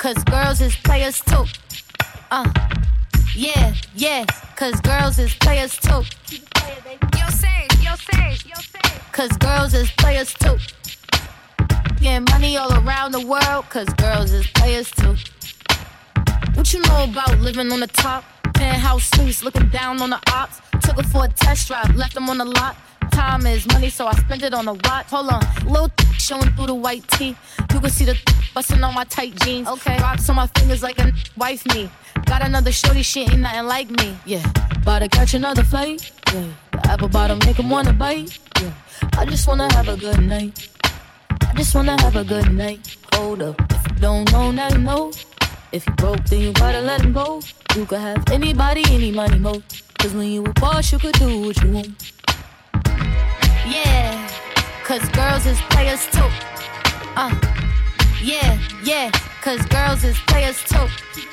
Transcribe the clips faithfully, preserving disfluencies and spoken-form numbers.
cause girls is players too. Uh, yeah, yeah, cause girls is players too. Yo say, yo say, yo say. Cause girls is players too. Getting money all around the world, cause girls is players too. What you know about living on the top? Penthouse suites, looking down on the ops. Took her for a test drive, left them on the lot. Time is money, so I spent it on a watch. Hold on, little th- showing through the white tee. You can see the th- busting on my tight jeans. Okay, rocks on my fingers like a wife me. Got another shorty, she ain't nothing like me. Yeah, about to catch another flight. Yeah, the apple bottom make him wanna bite. Yeah, I just wanna have a good night. I just wanna have a good night. Hold up, if you don't know, now you know. If you broke, then you gotta let him go. You could have anybody, any money, mo. Cause when you a boss, you could do what you want. Yeah, cause girls is players too. Uh, yeah, yeah, cause girls is players too.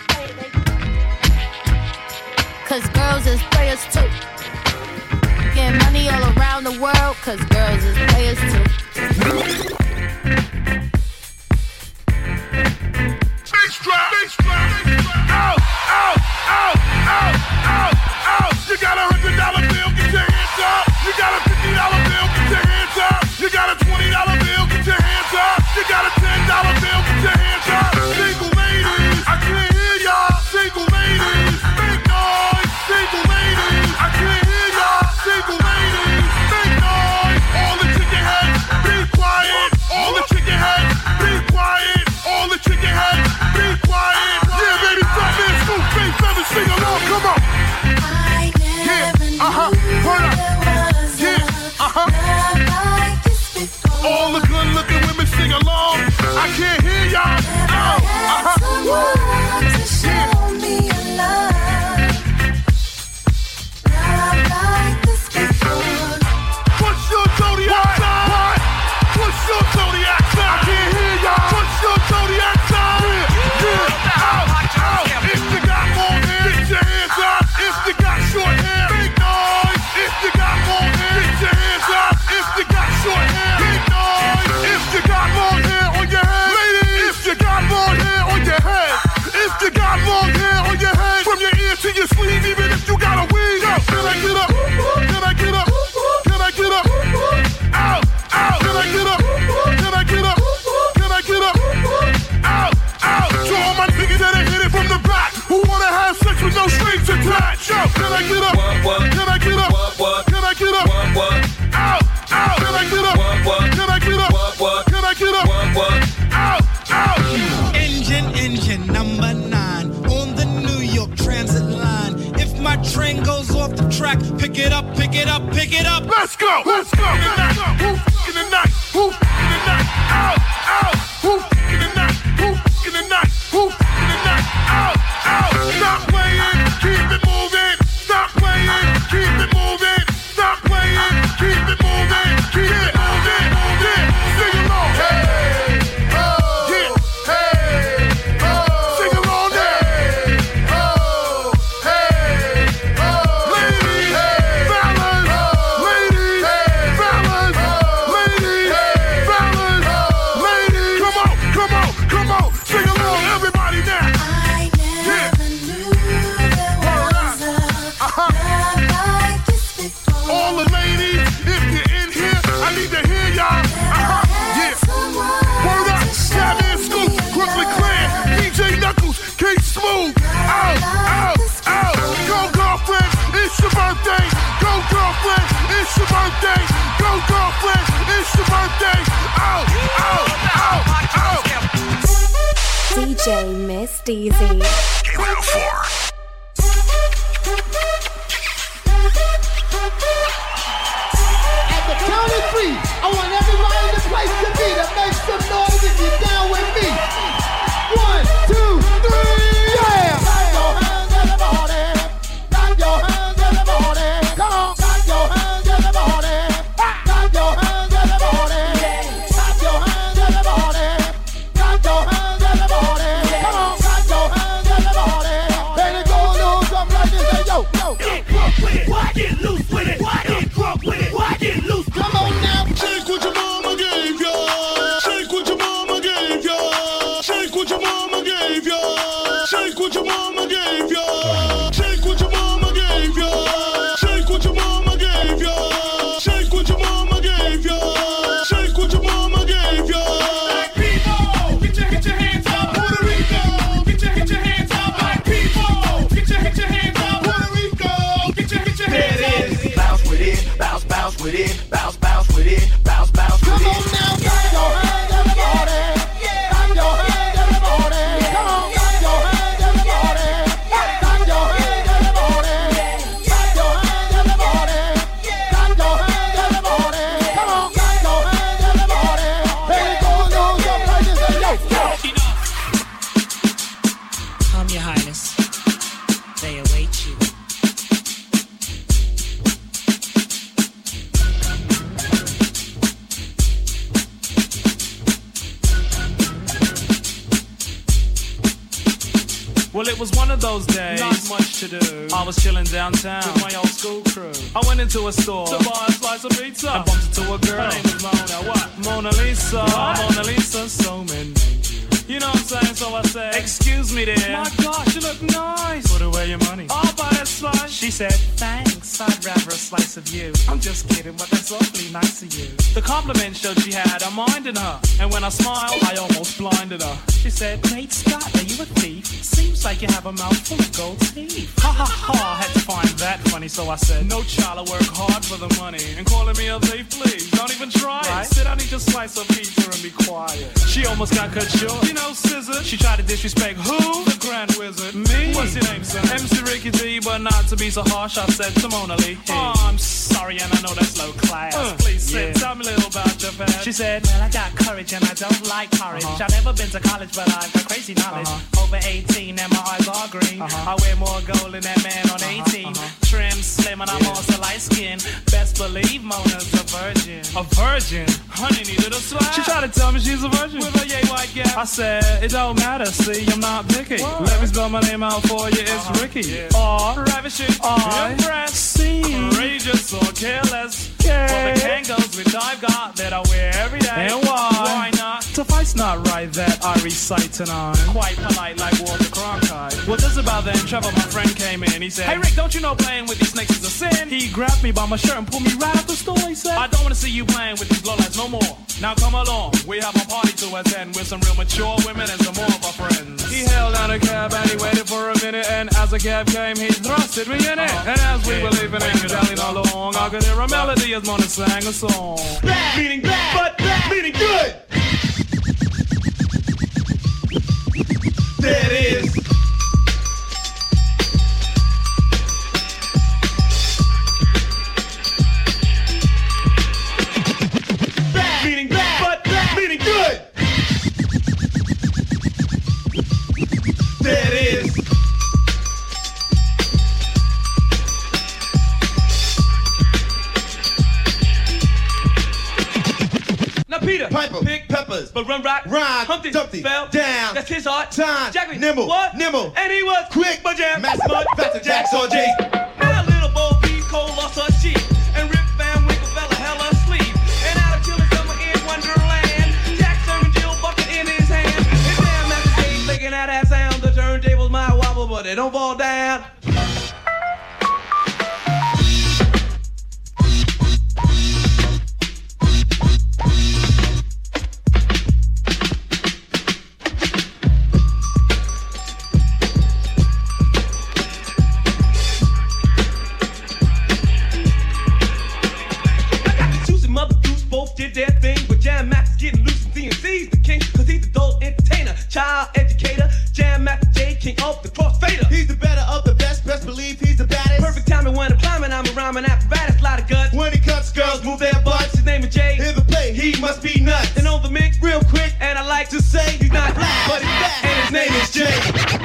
Cause girls is players too. Getting money all around the world, cause girls is players too. Bass drop, bass drop, out, out, out, out, out, out. You got a hundred dollar bill, get your hands up. You got a fifty dollar bill, get your hands up. You got a twenty dollar bill, get your hands up. You got a ten dollar bill, get your hands up. Single ladies, I can't hear y'all. Single ladies, make noise. Single ladies, I can't hear y'all. Single ladies, make noise. All the chicken heads, be quiet. All the chicken heads, be quiet. All the chicken heads, be quiet. Yeah, baby, stop this. Scoop, face, seven, sing along. Come on. Yeah, uh-huh, hold up. Yeah, uh-huh. All the good-looking women sing along. I can't hear y'all. Oh, uh-huh. To show me a love. Love like this before. What's your zodiac sign? What? What's your zodiac sign? I can't hear y'all. What's your zodiac sign? Yeah, yeah, out, out. If you got long hair, get your hands up. If you got short hair, make noise. If you got long hair, get your hands up. If you got short hair, make noise. If you got long hair on your head, ladies. If you got long hair on your head, if you got long hair on your head, from your ear to your sleeve, even if you got a weave. Yo, can I get up? Can I get up? Can I get up? Out, out. Can I get up? Can I get up? Can I get up? Out, out. To all my niggas that hit it from the back, who wanna have sex with no strings attached. Yo, can I get up? Can I get up? Can I get up? Out, out. Can I get up? Can I get up? Can I get up? Out, out. Engine, engine number nine on the New York Transit line. If my train goes off the track, pick it up, pick it up, pick it up. Let's go, let's go. In the night, who in the night, who in the night, out, out. Who in the night, who in the night, who in the night, out, out. Stop playing, keep it moving. Stop playing, keep it moving. Stop playing, keep it moving. Keep it moving, moving. Sing along, hey, oh, yeah, hey, oh, sing along there, hey, oh, hey, oh, ladies, hey, fellas, oh, ladies, hey, fellas, oh, ladies, hey, fellas, oh, ladies. Come on, come on, come on, sing along, everybody now. I never knew there was a love like this before. All the ladies, if you're in here, I need to hear y'all. Uh-huh, yeah. Word up, Savage Scoop, Brooklyn Clan, D J Knuckles, K Smooth. Out, out, out. Go girlfriend, it's your birthday. Go girlfriend, it's your birthday. Go girlfriend, it's your birthday. Out, out, out, out. D J Miss Deezy. K one oh four. At the count of three, I want everybody in the place to be to make some noise if you're down with me. One, two, three, yeah! Clap your hands, everybody. Clap your hands, everybody. Come on. Clap your hands, everybody. Clap your hands, everybody. Clap your hands, everybody. Clap your hands, everybody. Come on. Clap your hands, everybody. Let it go, do something like this. Hey, yo, yo. Get drunk with it. Why get loose with it? Why get drunk with it? Why get loose? Come on now. Shake what your mama gave ya. Shake what your mama gave ya. Shake what your mama gave ya. what your mama gave ya. Shake what your mama gave ya. Shake what your mama gave ya. Shake what your mama gave ya. Shake what your mama gave ya. Black people, get your get your hands up. Puerto Rico, get your get your hands up. Black people, get your get your hands up. Puerto Rico, get your get your hands up. There it is. Bounce with it, bounce bounce with it, bounce bounce with it, bounce bounce with it. Come on now, clap your hands, everybody. Clap your hands, everybody. Come on, clap your hands, everybody. Clap your hands, everybody. Clap your hands, everybody. Clap your hands, everybody. Come on, clap your hands, everybody. Here it goes, goes up like this, and yo, yo. Come, Your Highness. They await you. Well, it was one of those days, not much to do. I was chilling downtown with my old school crew. I went into a store to buy a slice of pizza and bumped into a girl. Her name was Mona. What? Mona Lisa. What? Mona Lisa, so many. You know what I'm saying? So I said, excuse me there. My gosh, you look nice. Put away your money. I'll buy that slice. She said, thanks, I'd rather a slice of you. I'm just kidding, but that's awfully nice of you. The compliment showed she had a mind in her. And when I smiled, I almost blinded her. She said, great Scott, are you a thief? Seems like you have a mouthful of gold teeth. Ha ha ha, I had to find that funny. So I said, no child, I work hard for the money. And calling me a thief, please, don't even try it. Right? Sit down, eat your slice of pizza and be quiet. She almost got cut short. You know, scissor. She tried to disrespect who? The Grand Wizard. Me? What's your name, son? M C Ricky D, but not to be so harsh, I said to Mona Lee. Hey. Oh, I'm sorry, and I know that's low class. Uh, Please sit, yeah. Tell me a little about your past. She said, well, I got courage and I don't like porridge. Uh-huh. I've never been to college, but I've got crazy knowledge. Uh-huh. Over eighteen and my eyes are green. Uh-huh. I wear more gold than that man on uh-huh. eighteen. Uh-huh. Trim, slim, and I'm yeah. also light skinned. Best believe Mona's a virgin. A virgin? Honey needed a slap. She tried to tell me she's a virgin with a yay white gap. I said, it don't matter, see, I'm not picky. What? Let me spell my name out for you, it's uh-huh. Ricky. Yeah. R, ravishing, R, impressed, C, courageous or careless. Yeah. For the Kangos which I've got that I wear every day. And why? Why not? Suffice not right that I recite tonight. Quite polite like Walter Cronkite. Well, just about then, Trevor, my friend, came in. He said, hey Rick, don't you know playing with these snakes is a sin? He grabbed me by my shirt and pulled me right out the store. He said, I don't want to see you playing with these lowlights no more. Now come along, we have a party to attend with some real mature women and some more of our friends. He held down a cab and he waited for a minute, and as the cab came, he thrusted me in it. Uh-huh. And as we yeah. were leaving and dallying along, I could hear a melody as Mona sang a song. Bad, meaning bad, but bad, meaning good. There it is. Bad, meaning bad, but bad, meaning good. There it is. Now Peter, Piper, pick peppers, but run rock, rhyme, Humpty, Dumpty, fell down, that's his art, time, Jackie, nimble, what? nimble, and he was quick, but jam, mass mud, faster Jacks or G. Now little Bo Peep Cole lost her cheek, and Rip Van Winkle fell a hell asleep, and out of chilling summer in Wonderland, Jack serving Jill bucket in his hand, and damn Master J's making that ass sound, the turntables might wobble, but they don't fall down. Did their thing, but Jam Max is getting loose and D and C's the king, cause he's the adult entertainer, child educator, Jam Max J, king of the crossfader. He's the better of the best, best believe he's the baddest. Perfect timing when I'm climbing, I'm a rhyming apparatus, lot of guts. When he cuts, girls move their butts. His name is Jay, hear the play, he must be nuts. And on the mix, real quick, and I like to say he's not black, but he's fat, and his name is Jay.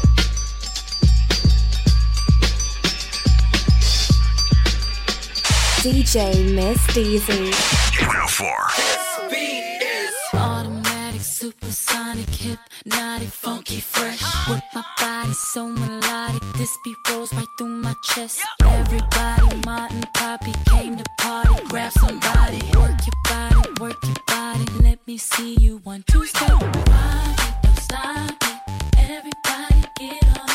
D J Miss Deezy. one oh four. Beat is automatic, supersonic, hypnotic, funky, fresh. With my body so melodic, this beat rolls right through my chest. Everybody, Martin, Poppy came to party. Grab somebody, work your body, work your body. Let me see you one, two, step. Rock it, don't stop it. Everybody get on.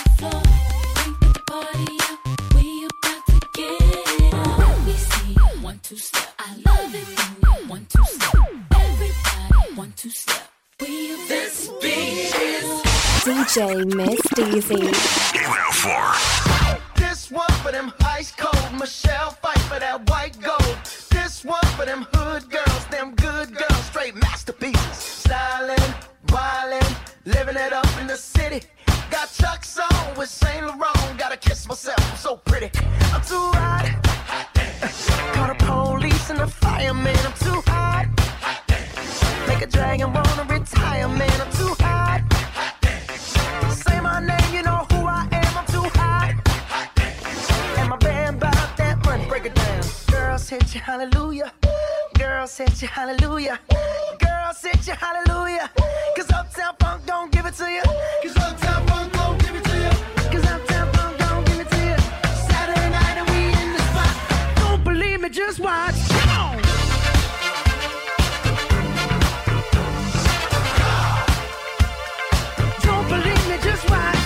J Miss Deezy. K one oh four. This one for them ice cold Michelle, fight for that white gold. This one for them hood girls, them good girls, straight masterpieces. Styling, wildin', living it up in the city. Got Chuck's on with Saint Laurent. Gotta kiss myself, I'm so pretty. I'm too hot. Call the police and the fireman. I'm too hot. Make a dragon wanna retire, man. I'm too hot. Say my name, you know who I am. I'm too hot. And my band bought that money. Break it down. Girls hit you, hallelujah. Girls hit you, hallelujah. Girls hit you, hallelujah. Cause Uptown Funk don't give it to you. Cause Uptown Funk don't give it to you. Cause Uptown Funk don't give it to you. Saturday night and we in the spot. Don't believe me, just watch. Come on. Don't believe me, just watch.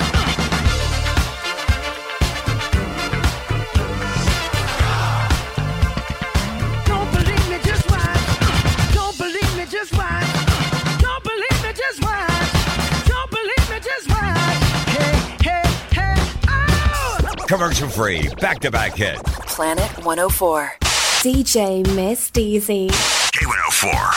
Don't believe me, just watch. Don't believe me, just watch. Don't believe me, just watch. Don't believe me, just watch. Hey, hey, hey, oh! Commercial free, back-to-back hit. Planet one oh four. D J Miss Deezy. K one oh four.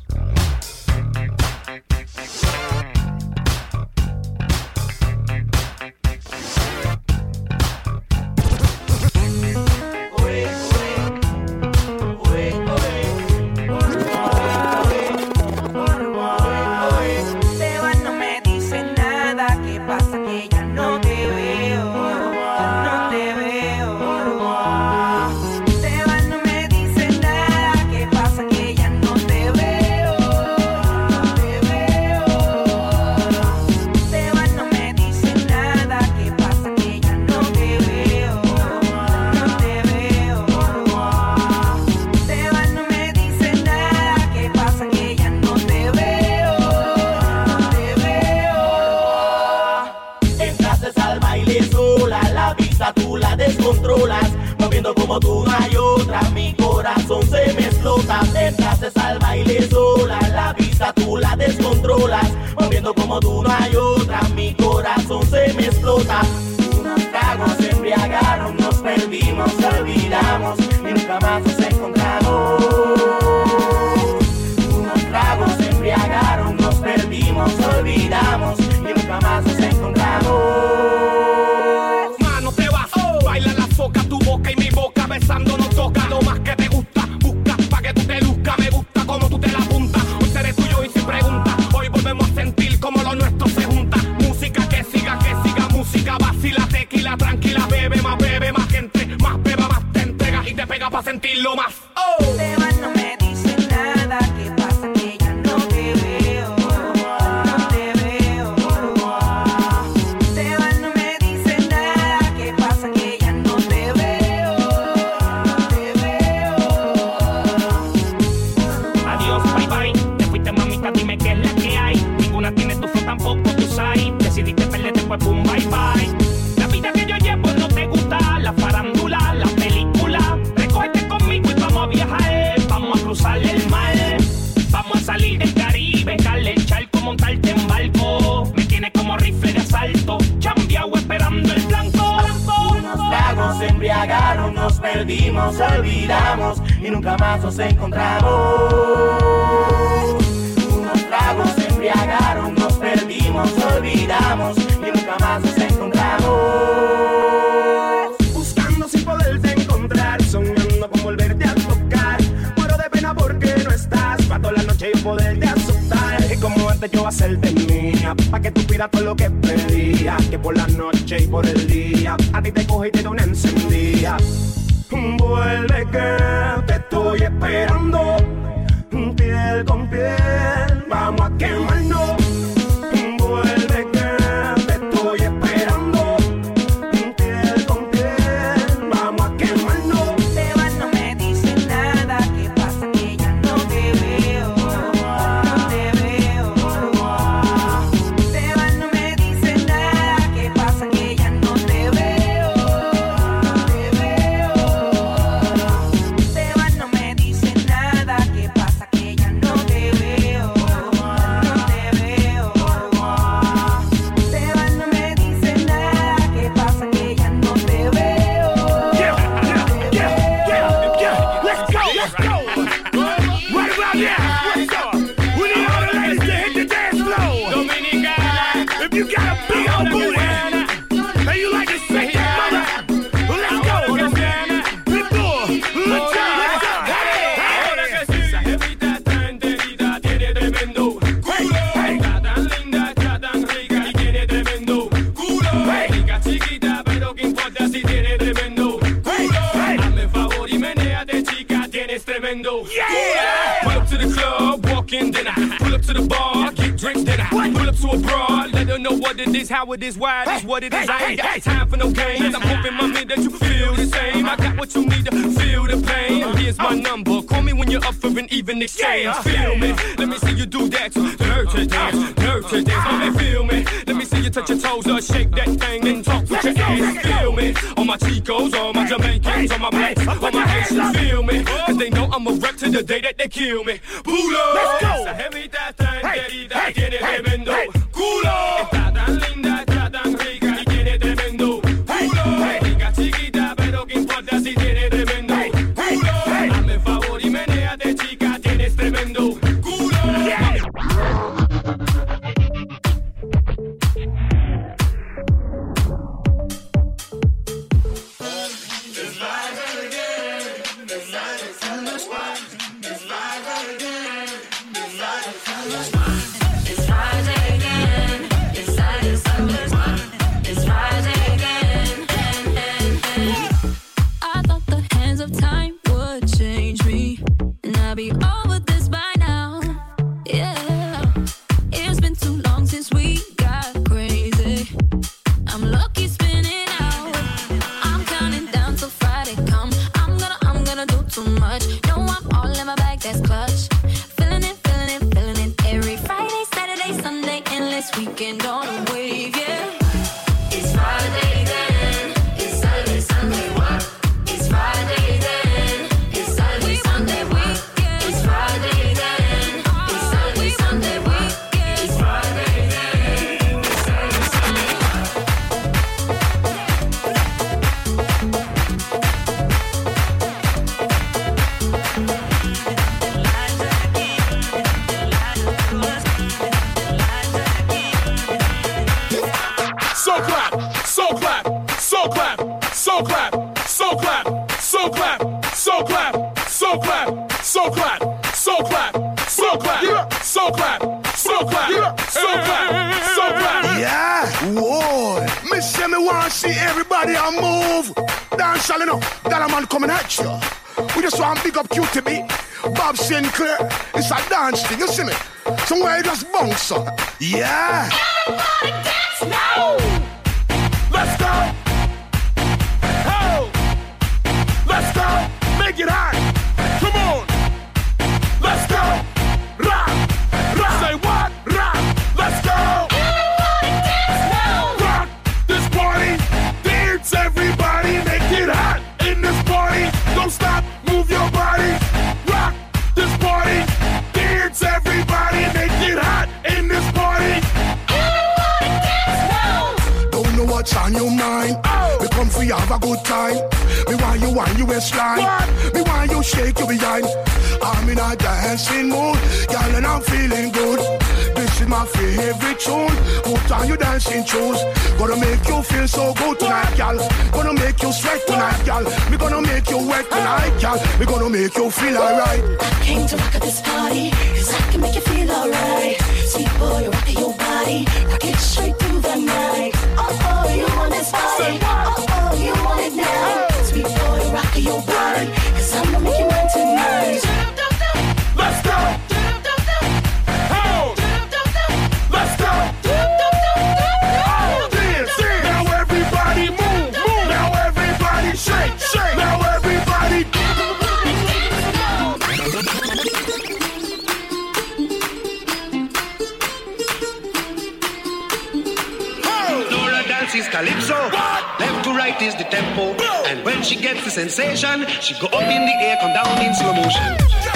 Como tú no hay otra, mi corazón se me explota. Entraste al baile sola, la vista tú la descontrolas. Moviendo como tú no hay otra, mi corazón se me explota. Unos tragos se embriagaron, nos perdimos, olvidamos y nunca más nos encontramos. Unos tragos se embriagaron, nos perdimos, olvidamos y nunca más nos encontramos. Mano, te vas, oh. Baila la foca, tu boca y mi boca besando nos toca. Lo más que te gusta, busca pa' que tú te luzcas. Me gusta como tú te la apuntas. Hoy seré tuyo y sin pregunta. Hoy volvemos a sentir como lo nuestro se junta. Música que siga, que siga, música vacila, tequila, tranquila, bebe más, bebe más, gente más beba, más te entrega y te pega pa' sentirlo más. Oh. Te vas, no me dices nada, ¿qué pasa? Que ya no te veo, no te veo. Te vas, no me dices nada, ¿qué pasa? Que ya no te veo, no te veo. Adiós, bye bye, te fuiste mamita, dime qué es la que hay. Ninguna tiene tu flow, tampoco tu side. Decidiste perderte, pues boom, bye bye. La vida que yo llevo no te gusta, la farándula, la película. Recógete conmigo y vamos a viajar. Vamos a cruzar el mar, vamos a salir del Caribe, calar el charco, montarte en barco. Me tiene como rifle de asalto, chambeado esperando el blanco. Unos tragos se embriagaron, nos perdimos, olvidamos y nunca más nos encontramos. Unos tragos se embriagaron, nos perdimos, olvidamos y nunca más nos encontramos. Buscando sin poderte encontrar, soñando con volverte a tocar. Muero de pena porque no estás, pa' toda la noche y poderte asustar. Y como antes yo hacerte mía, pa' que tú pidas todo lo que pedía. Que por la noche y por el día, a ti te coge y te da una encendida. Vuelve que te estoy esperando, piel con piel, vamos a quemarnos. Vuelve que te estoy esperando, piel con piel, vamos a quemarnos. Te vas, no me dices nada, ¿qué pasa? Que ya no te veo, no te veo. Te vas, no me dices nada, ¿qué pasa? Que ya no te veo, no te veo. Te vas, no me dices nada, ¿qué pasa? Que ya no te veo, no te tremendo. Yeah! Pull up to the club, walk in, then I pull up to the bar, get drinks, then I pull up to a broad, let her know what it is, how it is, why it is, what it is. I ain't got time for no games. I'm hoping, mommy, that you feel the same. I got what you need to feel the pain. Here's my number. Call me when you're up for an even exchange. Feel me? Let me see you do that. Dirty dance, dirty dance. Let me feel me. Let me see you touch your toes or shake that thing and talk with your ass. Feel me? All my Chicos, all my Jamaicans, all my blacks, all my Haitians. Feel me? Cause they know I'm a rep to the day that they kill me. Pulo. Let's go. Esa jevita tan querida tiene tremendo culo. Está tan linda, está tan rica y tiene tremendo culo. Rica chiquita, pero que importa si tiene tremendo culo. Hazme favor y menéate, chica, tienes tremendo culo. Be over this by now, yeah. It's been too long since we got crazy. I'm lucky spinning out. I'm counting down till Friday come. I'm gonna, I'm gonna do too much. No, I'm all in my bag, that's clutch. Feeling it, feeling it, feeling it. Every Friday, Saturday, Sunday, endless weekend on a wave, yeah. It's Friday then. It's Saturday, Sunday, what? It's Friday then. It's Saturday, Sunday, what? So clap, so clap, so clap, so clap, so clap, so clap, so clap, so clap, so clap, so clap, so clap, so clap, so clap, so clap, so clap. Yeah, whoa. Me say me want to see everybody a move. Dance all enough, that a man coming at you. We just want to big up Q T B, Bob Sinclair. It's a dance thing, you see me? Somewhere you just bounce up. Yeah. Everybody dance now. Let's go. Oh. Let's go. Make it hot. Come on. Let's go. Rock. Rock. Say what? Rock. Let's go. Everybody dance now. Rock this party. Dance everybody. Make it hot in this party. Don't stop. Move your body. Rock this party. Dance everybody. Make it hot in this party. Everybody dance now. Don't know what's on your mind. Oh. We come for you have a good time. Me want you want you waistline. What? Me want you shake your behind. I'm in a dancing mood, girl, and I'm feeling good. This is my favorite tune. Put on your dancing shoes. Gonna make you feel so good tonight, girl. Gonna make you sweat tonight, girl. Me gonna make you wet tonight, girl. Me gonna make you feel alright. I came to rock at this party, cause I can make you feel alright. Sweet boy, you rock your body, rock it straight through the night. Oh, oh, you want this body. Oh, oh, you want it now. Sweet boy, rock your body, cause I'm gonna make you mine tonight. Let's go. Oh. Let's go. Oh, dance, dance. Now everybody move, move. Now everybody shake, shake. Now everybody. Dora dances calypso. What? Left to right is the tempo. Whoa. And when she gets the sensation, she go up in the air, come down in slow motion.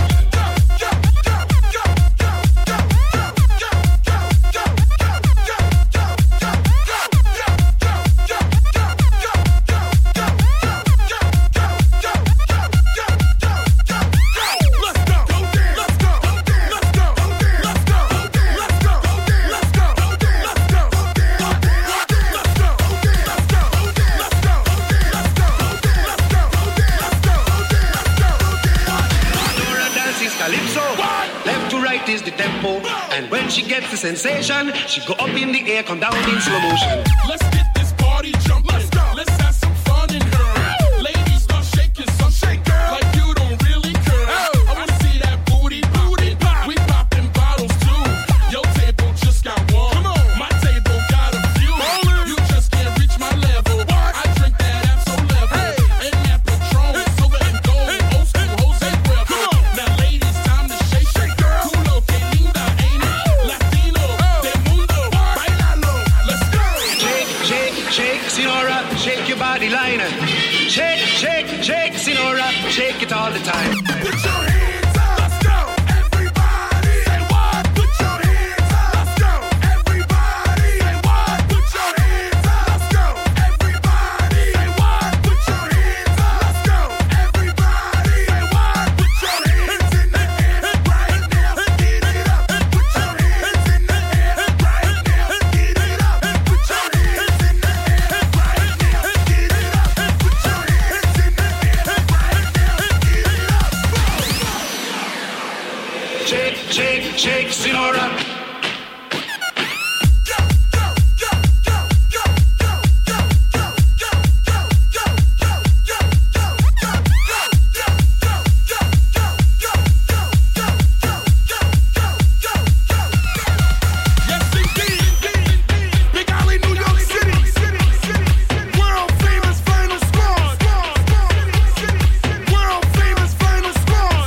Is the tempo, and when she gets the sensation, she go up in the air, come down in slow motion. Let's get this party jumping. Let's go. Let's have some fun in here. Ladies, start shaking some shake, girl, like you don't really care. Oh. I Shake, shake, shake, Sinora, shake it all the time. Put your hands up, let's go, everybody. Say what? Put your hands up, let's go, everybody. Say what? Put your hands up, let's go, everybody. Say what? Put your hands up, let's go, everybody. Say what? Put your hands in the air right now, get it up. Put your hands in the air right now, get it up. Put your hands in the air right now, get it up. Put your hands in the air right now, get it up. Shake, shake, shake, Sinora. Big Alley, New York City. World famous final squad. World famous final squad.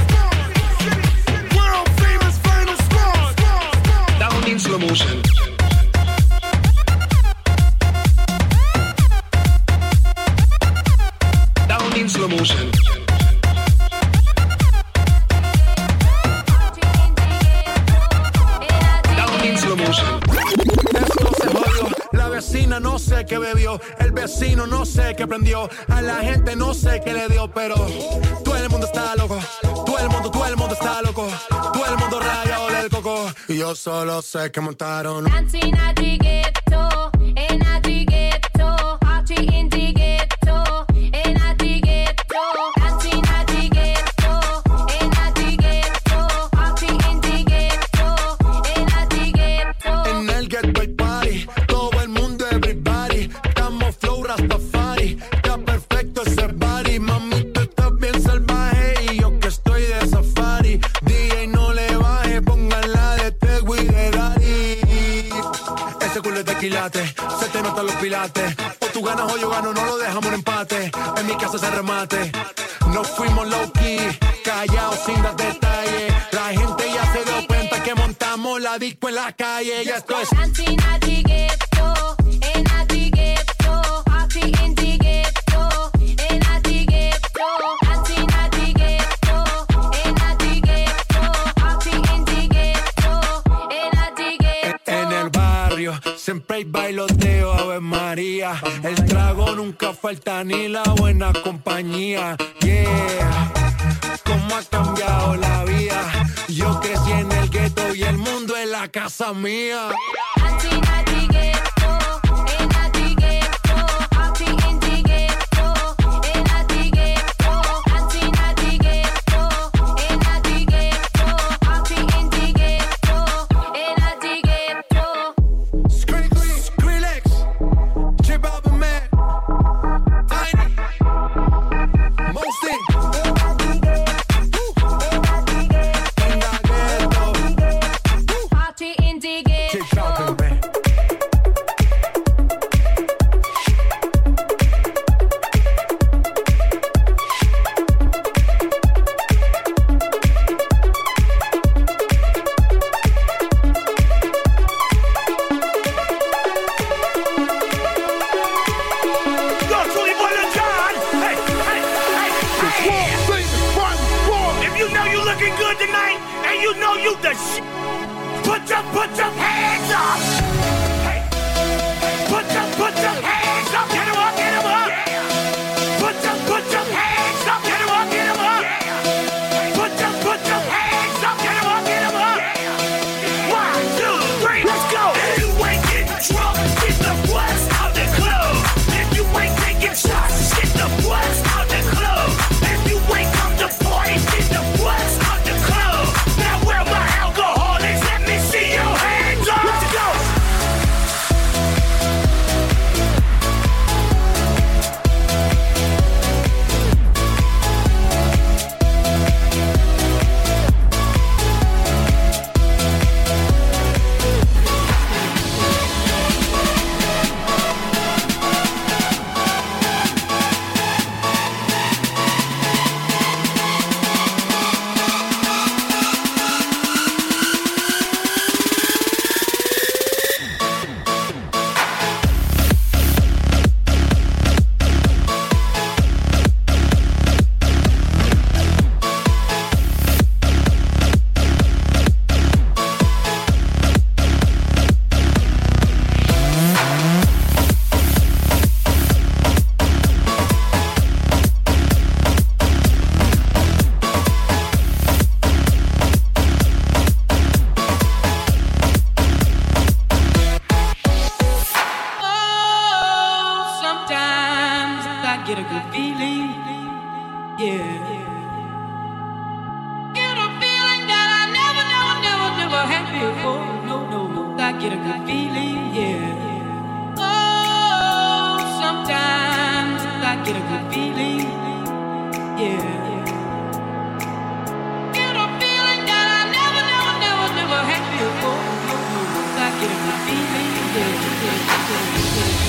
World famous final squad. Down in slow motion. Down in slow motion. Down in slow motion. Esto se jodió, la vecina no sé qué bebió, el vecino no sé qué prendió, a la gente no sé qué le dio, pero todo el mundo está loco, todo el mundo, todo el mundo está loco, todo el mundo rayado del coco, y yo solo sé que montaron. Dancing at the ghetto, in at the ghetto, party in the ghetto, in at the ghetto, dancing at the ghetto, in at the ghetto, party in the ghetto, in at the ghetto. En el ghetto hay party, todo el mundo, everybody, estamos flow Rastafari, está perfecto ese body, mami tú estás bien salvaje y yo que estoy de safari, D J no le baje, pónganla de Tego y de Daddy. Ese culo es de quilate, se te notan los pilates, o tú ganas o yo gano, no lo dejamos en empate, en mi casa se remate, nos fuimos low key, callados sin dar detalles, la gente ya se dio cuenta que montamos la disco en la calle, ya esto es. Dancing at the ghetto, in at the ghetto, party in the ghetto, in at the ghetto, dancing at the ghetto, in at the ghetto, party in the ghetto, in at the ghetto. En el barrio siempre hay bailoteo, Ave María. El trago nunca falta ni la buena compañía. Yeah, cómo ha cambiado la vida. Yo crecí en el gueto y el mundo es la casa mía. Dancing at the ghetto, in at the ghetto, party in the ghetto, in at the ghetto, dancing at the ghetto, in at the ghetto, party in the ghetto, in at the ghetto. Skrillex, Chip Alba Man, Tiny, Mostin. Party in the ghetto. Chip Alba Man. Yo, Truly Boy Lil Jon. Hey, hey, hey, hey. If you know you looking good tonight, and you know you the shit, put your, put your hands up. Hey, put your, put your hands up. Get 'em up, get 'em up. Put your, put your hands up. Get 'em up, get 'em up. Put your, put your hands up. Get 'em up, get 'em up. One, two, three, let's go. If you ain't getting drunk, get the butts out the club. If you ain't taking shots, get the butts out the club. If you ain't come to party, get the butts out the club. Now where my alcoholics? Let me see your hands up. Let's go. feeling, yeah. Get a feeling that I never, never, never, never had before. No, no, no, I get a good feeling, yeah. Oh, sometimes I get a good feeling, yeah. Get a feeling that I never, never, never, never had before. No, no, no, I get a good feeling, yeah, yeah, yeah, yeah.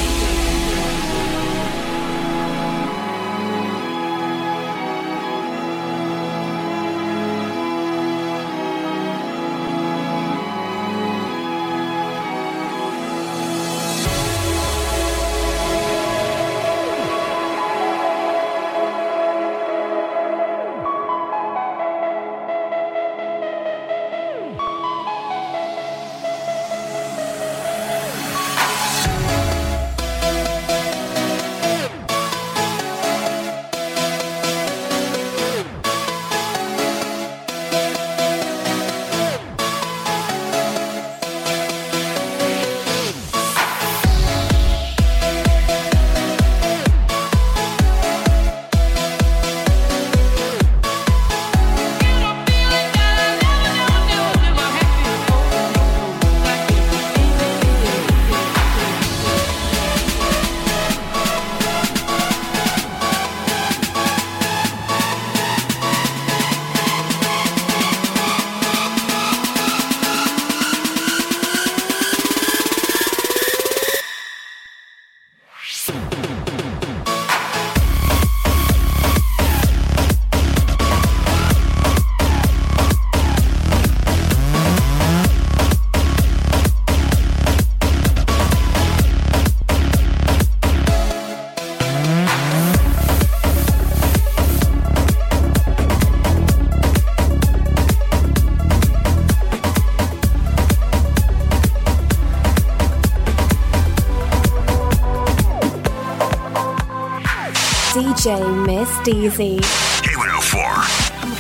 D J Miss Deezy. K one oh four. I'm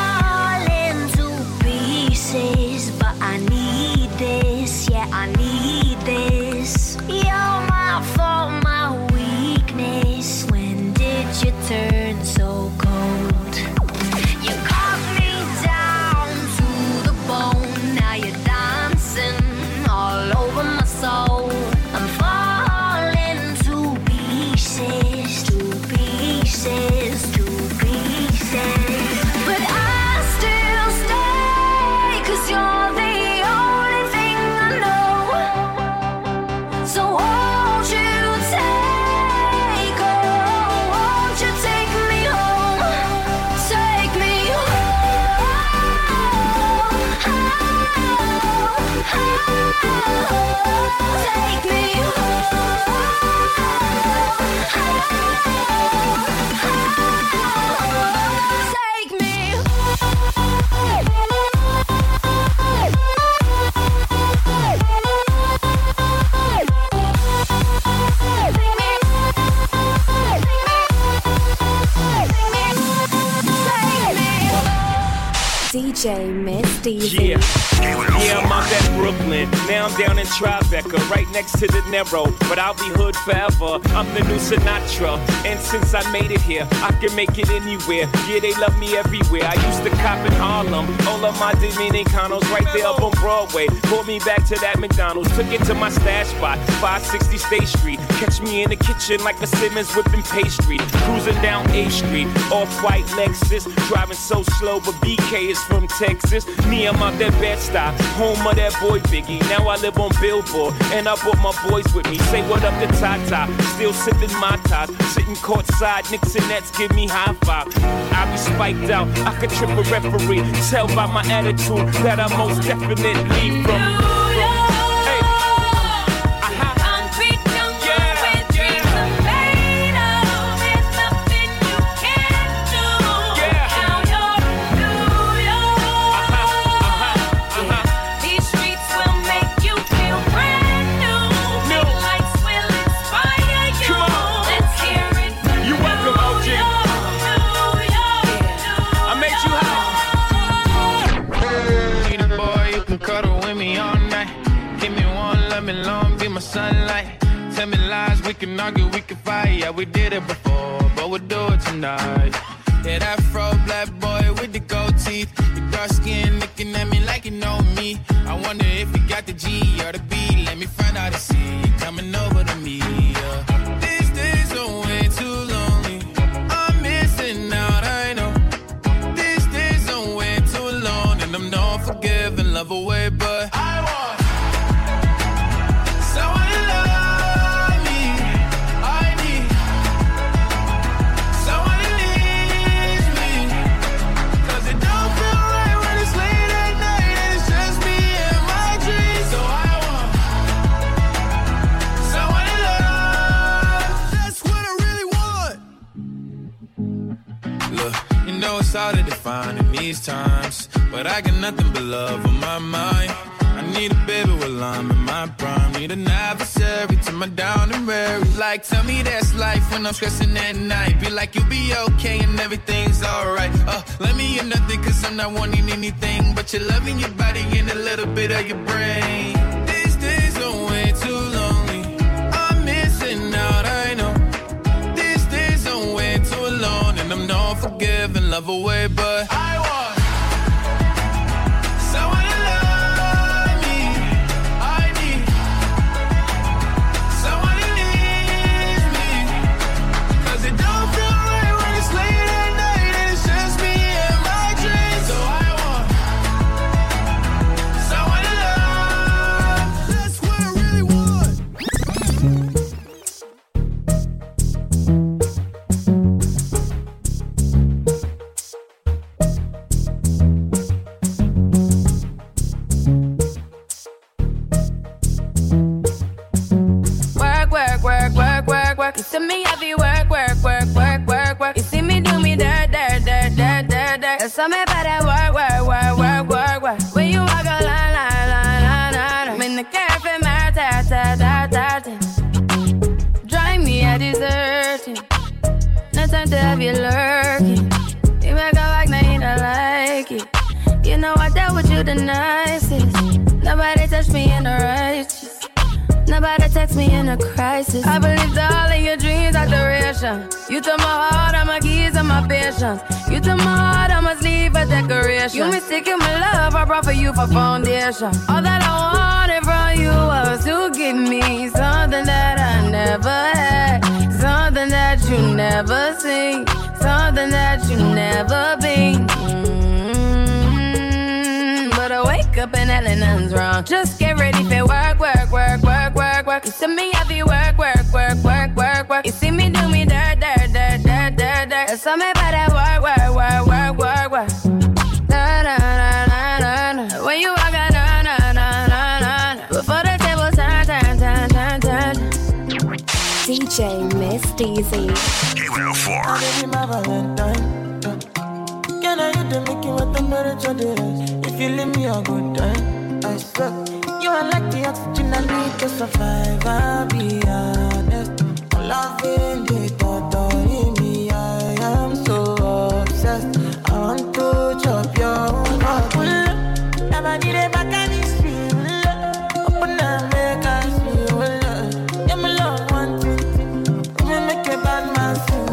falling to pieces, but I need this, yeah, I need this. You're my fault, my weakness. When did you turn so cold? You cut me down to the bone. Now you're dancing all over my soul. I'm falling to pieces, to pieces, to pieces. But I still stay, 'cause you're the only thing I know. So won't you take, oh, won't you take me home? Take me home, oh, oh, take me D J Miss Deezy. Yeah. Yeah, I'm out at Brooklyn. Now I'm down in Tribeca, right next to the Narrow. But I'll be hood forever. I'm the new Sinatra. And since I made it here, I can make it anywhere. Yeah, they love me everywhere. I used to cop in Harlem. All of my Dominicanos right there up on Broadway. Pulled me back to that McDonald's. Took it to my stash spot, five sixty State Street. Catch me in the kitchen like a Simmons whipping pastry. Cruising down A Street, off-white Lexus. Driving so slow, but B K is from Texas. Me, I'm out that Bed-Stuy, home of that boy Biggie. Now I live on Billboard, and I brought my boys with me. Say what up to Tata, still sipping my ties. Sitting courtside, Knicks and Nets give me high five. I be spiked out, I could trip a referee. Tell by my attitude that I most definitely from. Sunlight, tell me lies, we can argue, we can fight. Yeah, we did it before, but we'll do for tonight. Yeah, that fro black boy with the gold teeth. Your dark skin looking at me like you know me. I wonder if you got the G or the B. Let me find out and see you coming over to me. Yeah. These days are way too lonely. I'm missing out, I know. These days are way too alone, and I'm not forgiving love away, but I want someone to love me. I need someone who needs me. Cause it don't feel right when it's late at night and it's just me and my dreams. So I want someone to love. That's what I really want. Look, you know it's hard to define in these times, but I got nothing but love on my mind. I need a baby while I'm in my prime. Need an adversary to my down and weary. Like, tell me that's life when I'm stressing at night. Be like, you'll be okay and everything's alright. Uh, let me hear nothing cause I'm not wanting anything but you're loving your body and a little bit of your brain. These days are way too lonely. I'm missing out, I know. These days are way too alone, and I'm not forgiving love away, but I want someone to love me. I need someone who needs me. Cause it don't feel right when it's late at night and it's just me and my dreams. So I want someone to love. That's what I really want. Work, work, work, work, work, work. You see me heavy work, work, work, work, work, work. You see me do me dirt, dirt, dirt, dirt, dirt, dirt. There's something about that work, work, work, work, work, work. When you walk a line, line, line, line, line. I'm in the cafe, my ta, ta, ta, ta, ta. Drive me a deserting. No time to have you lurking. You make a like, now you don't like it. You know I dealt with you the nicest. Nobody touched me in the righteous. Nobody text me in a crisis. I believed all of your dreams are duration. You took my heart, all my keys, and my patience. You took my heart, I must leave a decoration. You mistaken my love, I brought for you for foundation. All that I wanted from you was to give me something that I never had, something that you never seen, something that you never been. But I wake up and hell nothing's wrong. Just get ready for work, work, work, work, work, work. You see me heavy work, work, work, work, work, work. You see me do me dirt, dirt, dirt, dirt, dirt, dirt. There's something about that work, work, work, work, work, work. Na na na na na na. When you walk out, na na na na na. Before the table turn, turn, turn, turn, turn. D J Miss Deezy. K one oh four. I give you my Valentine. Can I hit the Mickey with the murder? If you leave me a good time, I swear. You are like the oxygen I need to survive. I'll be honest. Loving the thought of me, I am so obsessed. I want to chop your heart. Never did it back at this feel. Open up, make us feel. Yeah, my love, one thing. We make a bad man feel.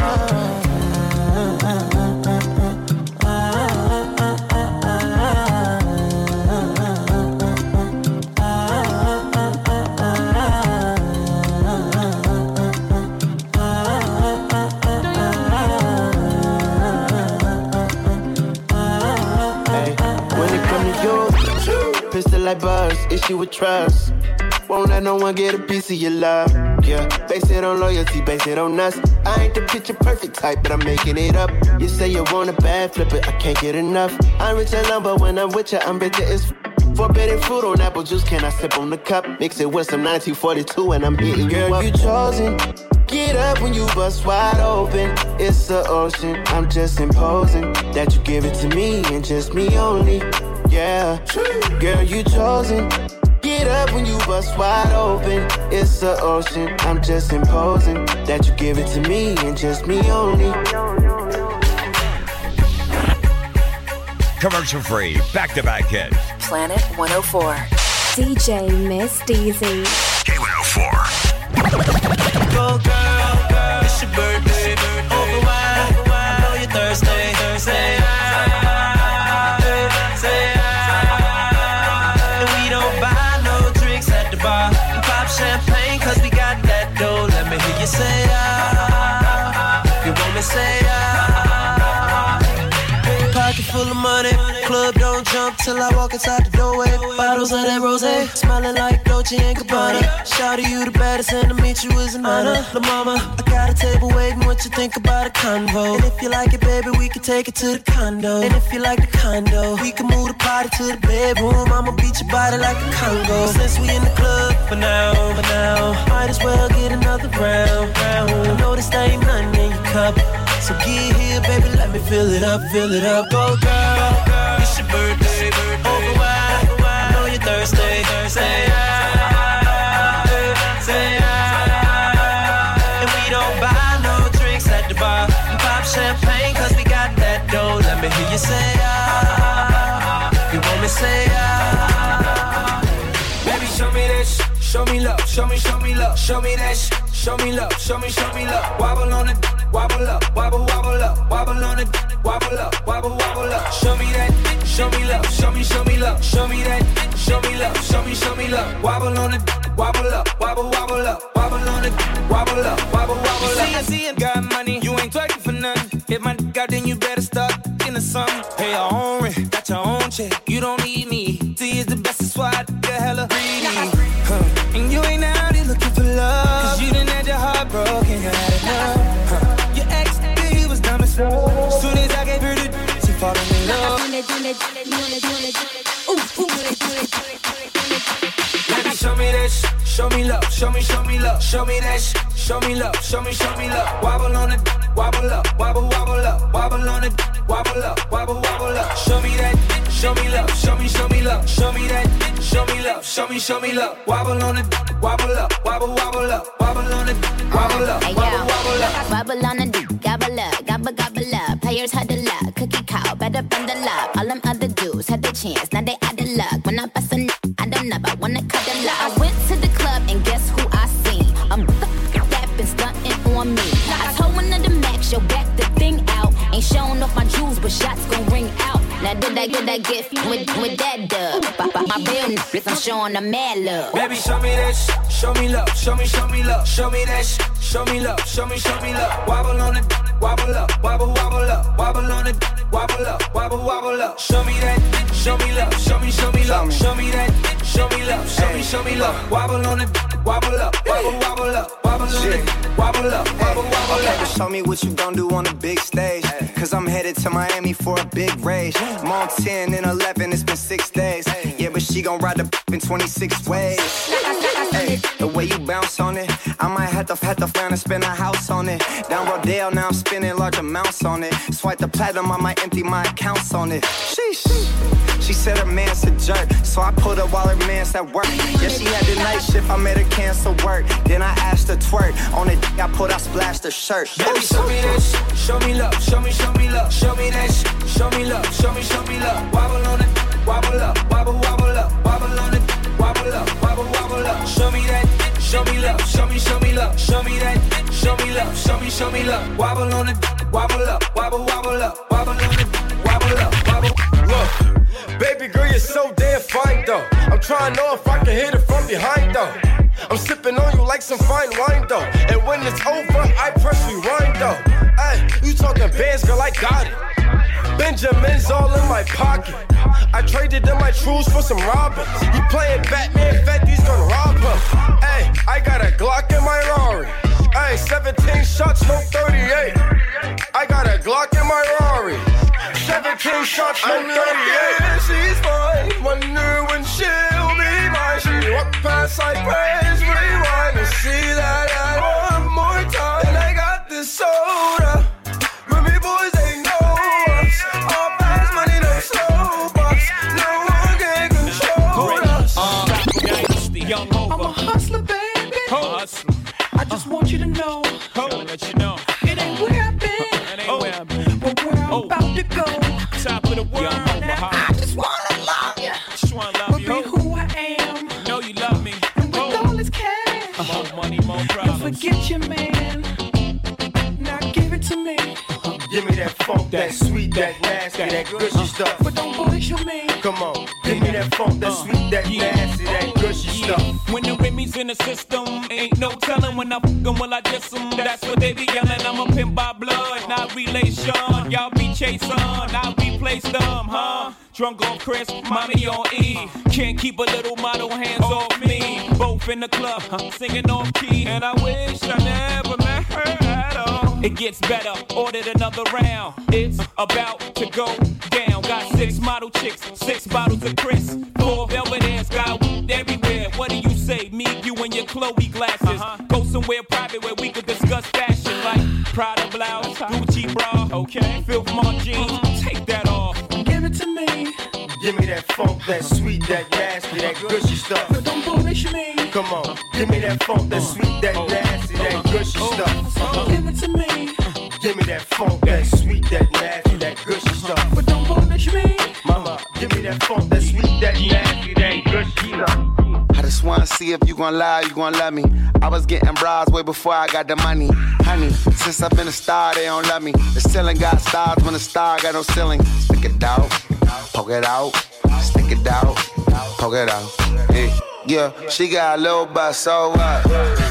Pistol like buzz, issue with trust. Won't let no one get a piece of your love. Yeah, base it on loyalty, base it on us. I ain't the picture perfect type, but I'm making it up. You say you want a bad, flip it, I can't get enough. I'm rich and lumber, when I'm with you, I'm bitter as f- Forbidden fruit on apple juice, can I sip on the cup? Mix it with some nineteen forty-two and I'm hitting you up. Girl, you chosen. Get up when you bust wide open. It's the ocean, I'm just imposing that you give it to me and just me only. Yeah, girl, you chosen. Get up when you bust wide open. It's the ocean, I'm just imposing that you give it to me and just me only. Commercial free, back-to-back hit. Planet one oh four. D J Miss Deezy. K one oh four. Go girl, girl, it's your birthday. Over club, don't jump till I walk inside the doorway. Bottles of that rosé, smelling like Dolce and Gabbana. Shawty, you the baddest, and to meet you is an honor. La mama, I got a table waiting. What you think about a convo? And if you like it, baby, we can take it to the condo. And if you like the condo, we can move the party to the bedroom. I'ma beat your body like a Congo. Since we in the club for now, for now, might as well get another round, round. I know this ain't nothing in your cup, so get here, baby, let me fill it up, fill it up. Go girl, it's your birthday, over wide, I know you're thirsty. Say ah, say ah. And we don't buy no drinks at the bar. We pop champagne cause we got that dough. Let me hear you say ah. You want me say ah. Baby, show me this, show me love, show me, show me love, show me that shit. Show me love, show me, show me love. Wobble on it, wobble up, wobble, wobble up, wobble on it, wobble up, wobble, wobble up. Show me that, show me love, show me, show me love, show me that, show me love, show me, show me love. Wobble on it, wobble up, wobble, wobble up, wobble on it, wobble up, wobble, wobble up. You see, I see, you got money, you ain't twerking for nothing. If my dick out, then you better start in the something. Pay your own rent, got your own check. You don't need me. See, it's the best, that's why I get hella greedy. Huh. And you ain't out here looking for love, cause you done had your heart broken, you had enough. Huh. Your ex, he was dumb as fuck. As soon as I gave her the she falling in love. Baby, show me that sh- show me love, show me, show me love, show me that sh- show me love, show me, show me love. Wobble on it, wobble up, wobble, wobble up, wobble on it, wobble up, wobble, wobble up. Show me that, show me love, show me, show me love, show me that, show me love, show me, show me love. Wobble on it, wobble up, wobble, wobble up, wobble on it, wobble up, wobble, wobble up. Wobble on it, gobble up, gobble, gobble up. Players had the luck, cookie cow, better bundle up. All them other dudes had the chance, now they out of luck. When I bust a n- I don't know, I wanna cut the luck. I went to the club and guess who I seen? I'm that been stunting on me. I told one of the max, yo, back the thing out. Ain't showing off my jewels, but shots gon' ring out. Now did I get that gift with, with that dub? My real niggas, I'm showing them mad love. Baby, show me that sh- show me love, show me, show me love, show me that sh- show me love, show me, show me love. Wobble on it, wobble up, wobble, wobble up, wobble on it, wobble up, wobble, wobble up. Show me that, show me love, show me, show me love, show me that, show me love, show me, show me love. Wobble on it, wobble up, wobble, wobble up, wobble on it, wobble up, wobble, wobble Okay, up. but show me what you gon' do on the big stage. Cause I'm headed to Miami for a big rage. I'm on ten and eleven, it's been six days. Yeah, but she gon' ride the in twenty-six ways. Hey, the way you bounce on it, I might have to have to find and spend a house on it. Down Rodale, now I'm spending large amounts on it. Swipe the platinum, I might empty my accounts on it. Sheesh. She said her man's a jerk, so I put her while her man's at work. Yeah, she had the night shift, I made her cancel work. Then I asked her twerk. On it, I put, I splashed her shirt. Baby, show me that sh- show me love, show me, show me love, show me that sh- show me love, show me, show me love. Wobble on it, wobble up, wobble, wobble up, wobble on it, wobble up, wobble, wobble up. Show me that, show me love, show me, show me love, show me that, show me love, show me, show me love. Wobble on it, wobble up, wobble, wobble up, wobble on it, wobble up, wobble. Look, baby girl, you're so damn fine though. I'm trying to know if I can hit it from behind though. I'm sipping on you like some fine wine though. And when it's over, I press rewind though. Ay, you talking bands, girl, I got it. Benjamin's all in my pocket. I traded in my trues for some Robins. You playing Batman, Fetty's gonna rob her. Ay, I got a Glock in my Rari. Ay, seventeen shots, no thirty-eight. I got a Glock in my Rari. seventeen shots, no thirty-eight. Yeah, she's fine. Wonder when she'll be mine. She walk past like praise, rewind and see that I one more time. And I got this soda. Remy boys, they know us. All fast money, no slow bucks. No one can control us. Uh, young I'm a hustler, baby. Hustler. I just want you to know. I'll let you know. It ain't where I've been. It ain't where I've been. But where I'm Oh. about to go. Top of the world. Now, I just wanna love you. Just wanna love But you. be who I am. Know you love me. And with all this cash. More money, more Don't problems. forget your man. Now give it to me. Give me that funk, that sweet, that nasty, that gushy stuff. But don't bullshit me. Come on, give me that funk, that sweet, that nasty, that gushy stuff. When the Remy's in the system, ain't no telling when I fuck 'em, will I diss 'em? That's what they be yelling. I'm a pimp by blood, not relation. Y'all be chasing, I'll be placed them, huh? drunk off Chris, mommy on E. Can't keep a little model hands off me. Both in the club, singing off key. And I wish I never met her at all. It gets better, ordered another round. It's about to go down. Got six model chicks, six bottles of Chris. Four Belvedere's, got everywhere. What do you say? Me, you, and your Chloe glasses. Uh-huh. Go somewhere private where we could discuss fashion. Like Prada blouse, Gucci bra, okay? Filth Mark jeans, take that off. Give it to me. Give me that funk, that sweet, that nasty, that gushy stuff. But don't punish me. Come on, give me that funk, that sweet, that nasty, that gushy stuff. Give it to me. Give me that funk, that sweet, that nasty, that gushy stuff. But don't punish me. Mama, give me that funk, that sweet, that nasty, that gushy stuff. I just wanna see if you gon' lie, you gon' love me. I was getting bras way before I got the money. Honey, since I've been a star, they don't love me. The ceiling got stars when the star got no ceiling. Stick it out, poke it out, stick it out, poke it out. Yeah, yeah, she got a little butt, so what?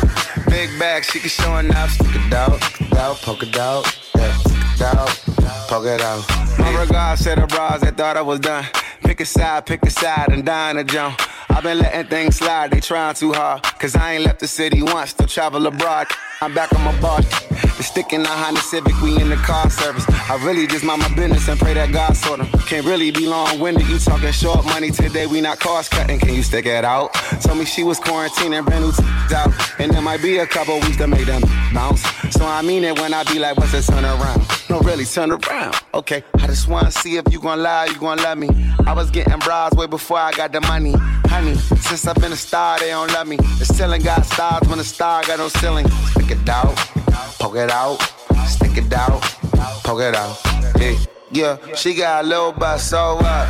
Big bag, she can show enough. Stick it out, stick it out, poke it out, yeah, stick it out, poke it out. My regards to the bras that thought I was done. Pick a side, pick a side, and die in a jump. I've been letting things slide, they trying too hard. Cause I ain't left the city once to travel abroad. I'm back on my bar. The stick in the Honda Civic, we in the car service. I really just mind my business and pray that God sort them. Can't really be long-winded, you talking short money today, we not cost cutting. Can you stick it out? Told me she was quarantining, brand new t- out. And there might be a couple weeks to make them bounce. So I mean it when I be like, what's the turn around? No, really, turn around. Okay, I just wanna see if you gon' lie, you gon' love me. I was getting bras way before I got the money. Honey, since I've been a star, they don't love me. The ceiling got stars when the star got no ceiling. Stick it out, poke it out, stick it out, poke it out. Yeah, yeah, she got a little butt, so what?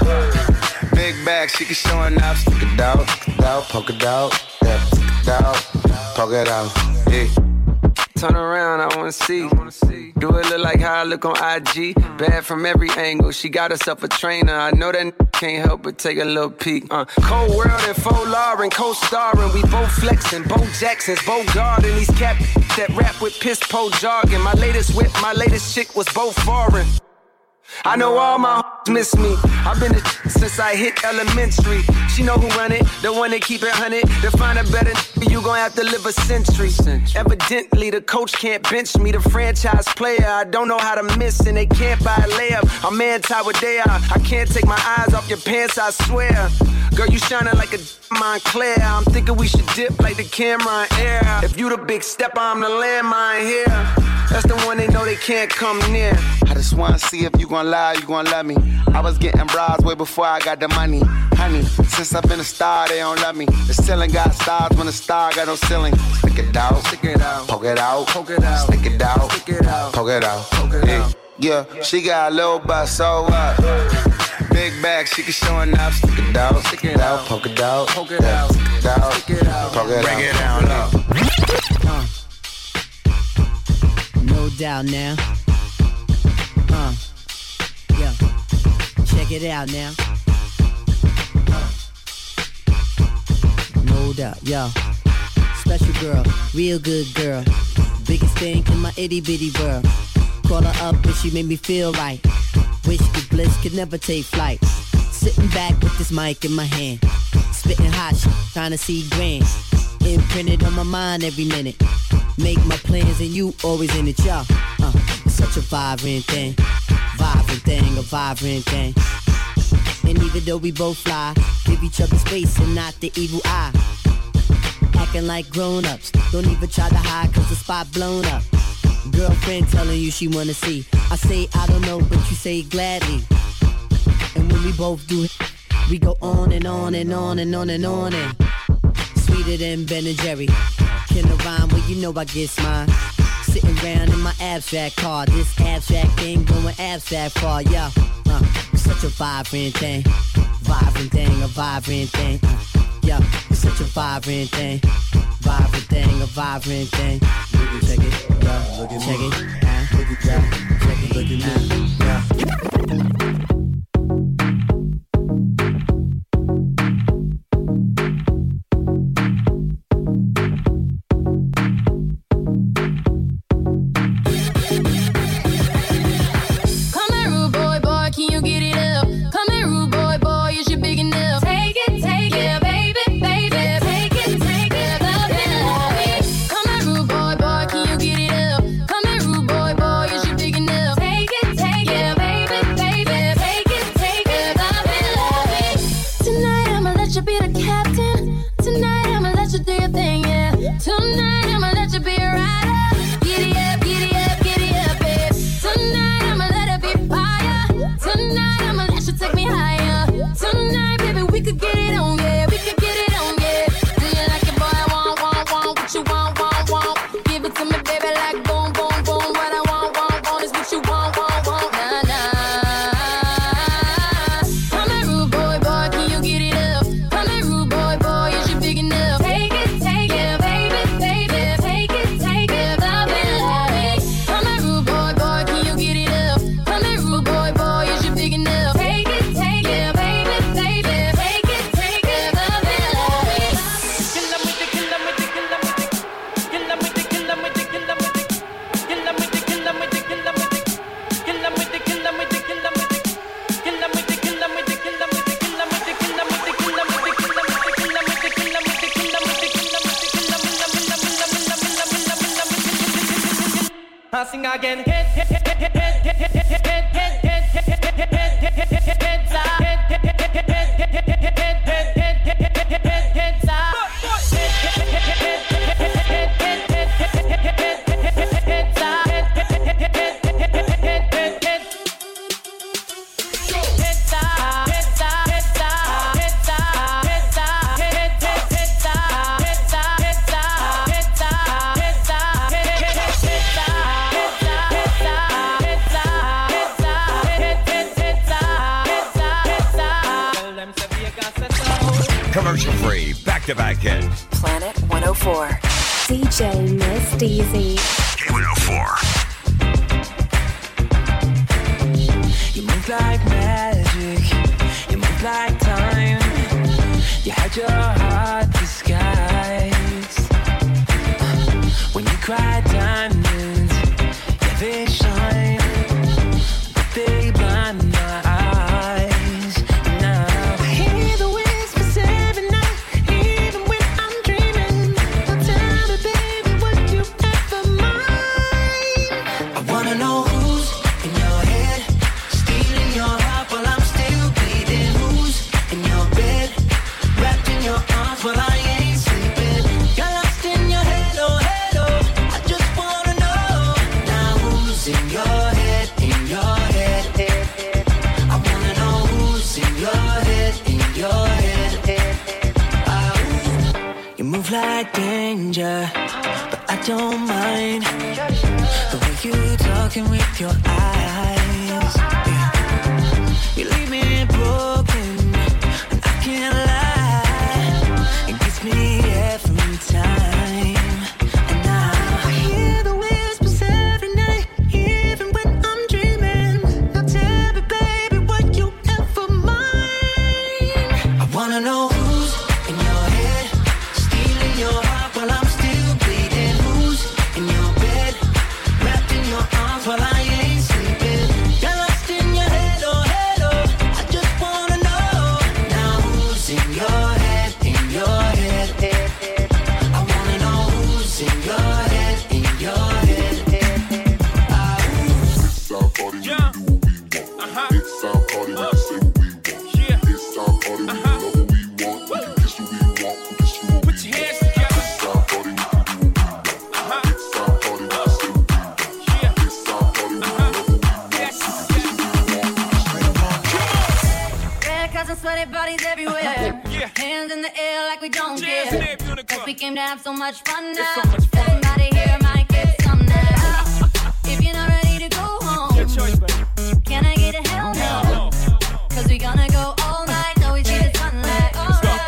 Big bag, she can show enough. Stick it out, stick it out, poke it out, yeah, stick it out, poke it out. Yeah. Turn around, I wanna see. Do it look like how I look on I G? Bad from every angle. She got herself a trainer. I know that can't help but take a little peek. Uh, Cold World and Faux Lauren, co-starring. We both flexing, Bo Jackson's, Bo Garden. These cap that rap with piss po jargon. My latest whip, my latest chick was both foreign. I know all my hoes miss me. I've been a since I hit elementary. She know who run it, the one that keep it hundred. To find a better you gon' have to live a century. Evidently the coach can't bench me. The franchise player, I don't know how to miss, and they can't buy a layup. I'm anti what they are. I can't take my eyes off your pants, I swear. Girl, you shining like a Montclair. I'm thinking we should dip like the camera in air. If you the big stepper, I'm the landmine here. That's the one they know they can't come near. I just wanna see if you gon' lie, you gon' love me. I was getting bras way before I got the money. Honey, since I've been a star, they don't love me. The ceiling got stars when the star got no ceiling. Stick it out, stick it out, poke it out, poke it out, stick it out, stick it out, poke it out, poke it out. Yeah, yeah, she got a little butt, so what? Big bag, she can show enough. Stick it out, stick it out, poke it out, poke it out, stick it out, stick it out, poke it out. Bring it down low. Uh, no doubt now. Uh, yeah, check it out now. Uh, no doubt, yo. Special girl, real good girl. Biggest thing in my itty bitty world. Call her up and she made me feel right. Wish the bliss could never take flight. Sitting back with this mic in my hand. Spitting hot shit, trying to see grand. Imprinted on my mind every minute. Make my plans and you always in it, y'all. Uh, it's such a vibrant thing. Vibrant thing, a vibrant thing. And even though we both fly, give each other space and not the evil eye. Acting like grown-ups, don't even try to hide cause the spot blown up. Girlfriend telling you she wanna see. I say I don't know, but you say gladly. And when we both do it, we go on and on and on and on and on and sweeter than Ben and Jerry. Can I rhyme? Well, you know I get mine. Sitting around in my abstract car. This abstract thing going abstract far, yeah. Uh, it's such a vibrant thing. Vibrant thing, a vibrant thing. Uh, yeah, it's such a vibrant thing. Vibrant thing, a vibrant thing. Check it, yeah, look at check it, uh, look at yeah, check it, look at me, yeah. Come here, rude boy, boy, can you get it up? Come here, rude boy. Three back-to-back hits. Planet one oh four. D J Miss Deezy. K one oh four. You move like magic. You move like time. You had your heart disguised. When you cry diamonds, yeah, they shine, but they blind my eyes. Now I hear the whispers every night, even when I'm dreaming. Now tell me, baby, what you ever mind? I wanna know who's in your head, stealing your heart while I'm still bleeding. Who's in your bed, wrapped in your arms while I ain't sleeping? You're lost in your head, oh head, oh. I just wanna know now who's in your head, in your head, head, head. I wanna know who's in your head, in your head, head, head. Ah, you move like danger, but I don't mind the way you talking with your eyes. Yeah. You leave me broken, and I can't lie. It gets me every time. And now I hear the whispers every night, even when I'm dreaming. Now tell me, baby, what you ever mind? I wanna know who's in your head, stealing your heart while I'm still bleeding. Who's in your bed, wrapped in your arms while I ain't sleeping? You're lost in your head, oh head, oh. I just wanna know now who's in your head, in your head, head, head. I wanna know who's in your head, in your head, head, head. Ah, It's our party, we can do what we want. It's our party, we can say what we want. It's our party, we can love what we want. We can kiss who we want, we can screw what we want. It's our party, we can do what we want. It's our party, we can say what we want. It's our party, we can love what we want. We can kiss who we want, we can screw what we want. Red cups and sweaty bodies everywhere. Hands in the air like we don't care. Cause we came to have so much fun now. Somebody here might get some now. If you're not ready to go home, can I get a hell no? Cause we gonna go all night till we see the sunlight. Alright.